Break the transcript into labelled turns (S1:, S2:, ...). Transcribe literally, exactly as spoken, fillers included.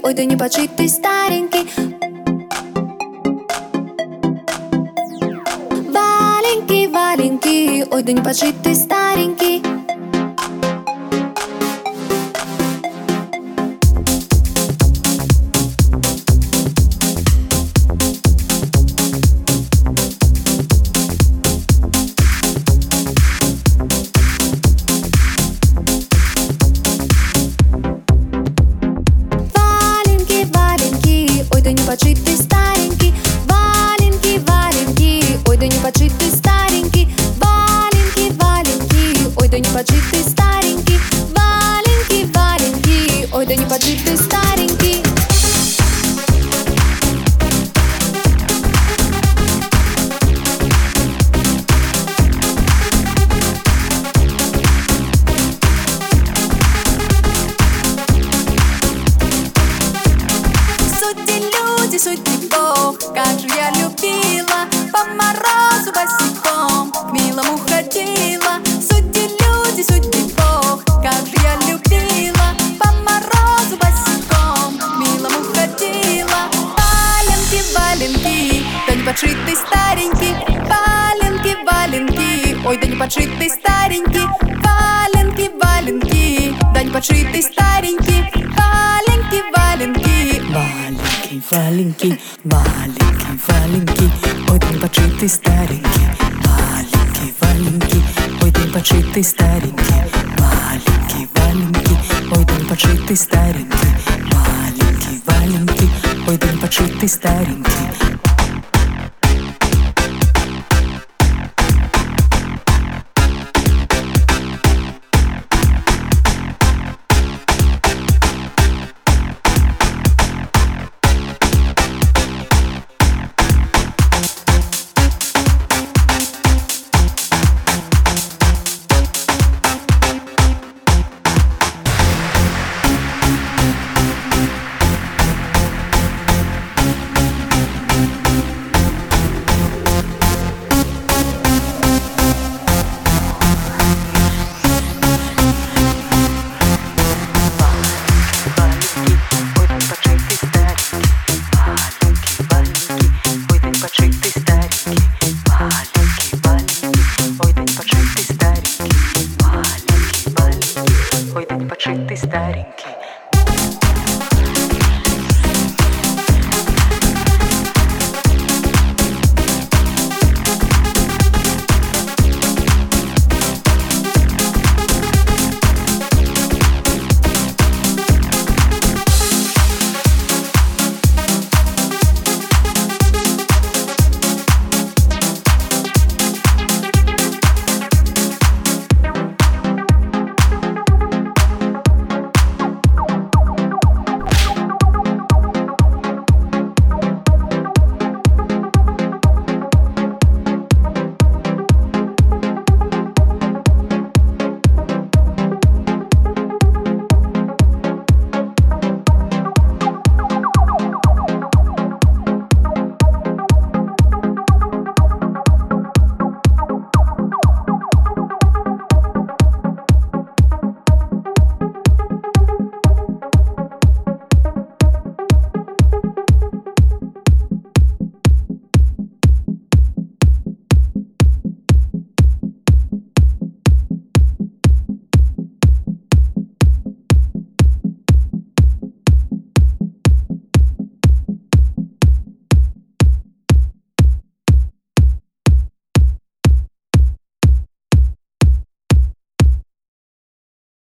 S1: ой, да не подшитый старенький. Валенький, валенький, ой, да не подшитый старенький. Ой, да не подшитый старенький. Валенький, валенький, ой, да не подшитый старенький. Валенький, валенький, ой, да не подшитый старенький. Валенький, валенький, ой, да не подшитый старенький. Судьи Бог, как же я любила, по морозу босиком к милому ходила. Судьи люди, судьи Бог, как же я любила, по морозу босиком к милому ходила. Валенки, валенки, да не подшитый старенький. Валенки, валенки, ой, да не подшитый старенький. Валенки, валенки, да не подшитый старенький. Валенки, валенки,
S2: валенький, валенький, валенький, валенький, ой, да не подшитый старенький. Валенький, валенький, ой, да не подшитый старенький. Валенький, валенький, ой, да не подшитый старенький. Валенький, валенький, ой, да не подшитый старенький.